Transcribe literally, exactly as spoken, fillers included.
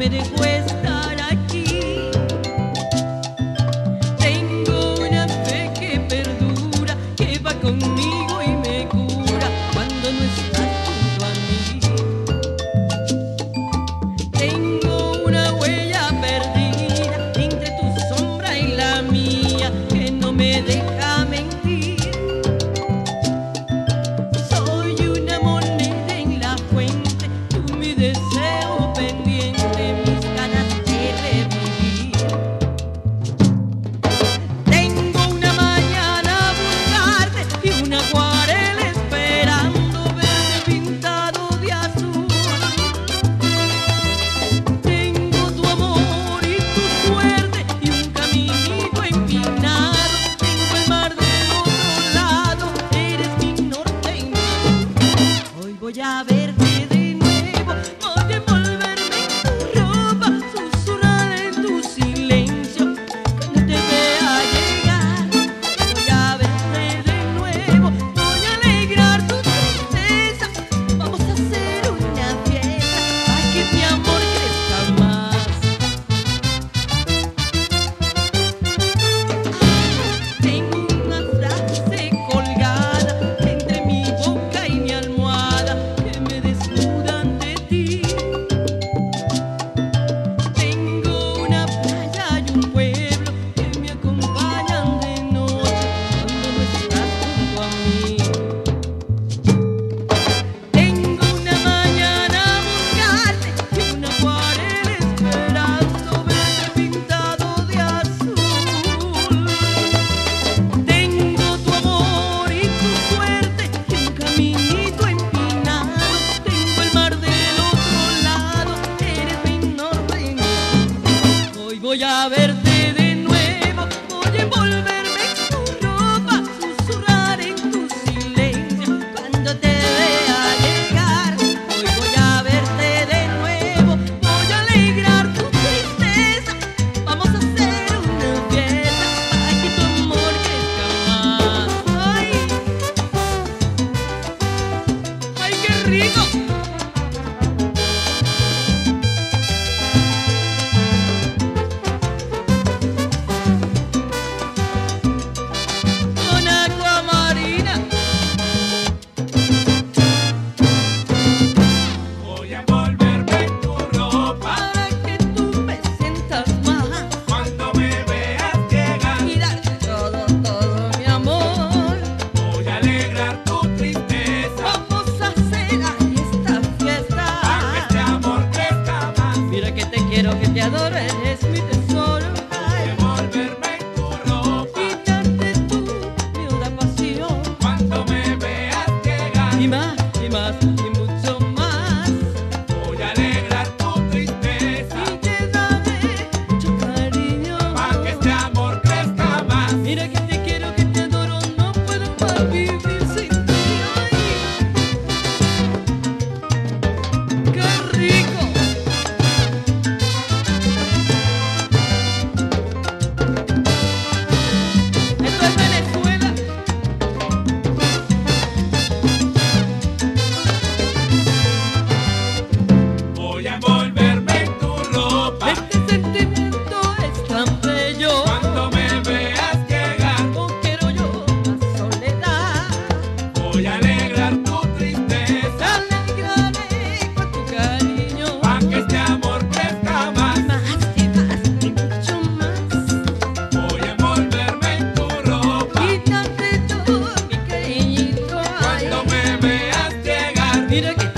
me dejó estar aquí. Tengo una fe que perdura, que va conmigo y me cura cuando no estás junto a mí. Tengo una huella perdida entre tu sombra y la mía que no me deja mentir. Soy una moneda en la fuente, tú mi deseo pendiente, mis ganas de revivir. Tengo una mañana a buscarte y una acuarela esperando verte pintado de azul. Tengo tu amor y tu suerte y un caminito empinado. Tengo el mar del otro lado, eres mi norte y mi sur. Hoy voy a verte de nuevo, voy a envolverme en tu ropa, susurrar en tu silencio cuando te vea llegar. Voy a verte de nuevo, voy a alegrar tu tristeza. Vamos a hacer una fiesta para que mi amor crezca más. Tengo una frase colgada entre mi boca y mi almohada que me desnuda ante ti. Tengo una playa y un pueblo que me acompañan de noche cuando no estás junto a mí. Tengo una mañana a buscarte y una acuarela esperando verte pintado de azul. Tengo tu amor y tu suerte y un caminito empinado. Tengo el mar del otro lado, eres mi norte y mi sur. Hoy voy a verte de nuevo, voy a envolverme en tu ropa, susurrar en tu silencio cuando te vea llegar. Hoy voy a verte de nuevo, voy a alegrar tu tristeza. Vamos a hacer una fiesta para que tu amor crezca más. ¡Ay! ¡Ay, qué rico! Con agua marina Voy a envolverme en tu ropa para que tú me sientas más cuando me veas llegar. y darte todo, todo mi amor. Voy a alegrar tu tristeza Vamos a hacer ahí esta fiesta. para que este amor crezca más. Mira que te quiero, que te adoro, eres mi tesoro. Voy a Ay, envolverme en tu ropa y darte tú mi honda pasión. cuando me veas llegar. Y más, y más, y mucho más. Voy a alegrar tu tristeza Y lléname mucho cariño. para que este amor crezca más. Mira que te quiero, que te adoro, no puedo más vivir sin ti. Ay, qué rico. Esto es Venezuela. Voy a envolverme en tu ropa Este sentimiento es tan bello. cuando me veas llegar. No quiero yo más soledad. Voy a alegrar tu tristeza Alegraré con tu cariño. para que este amor crezca más. Más y más y mucho más. Voy a envolverme en tu ropa Y darte todo mi cariñito. Ay, cuando me veas llegar. mira que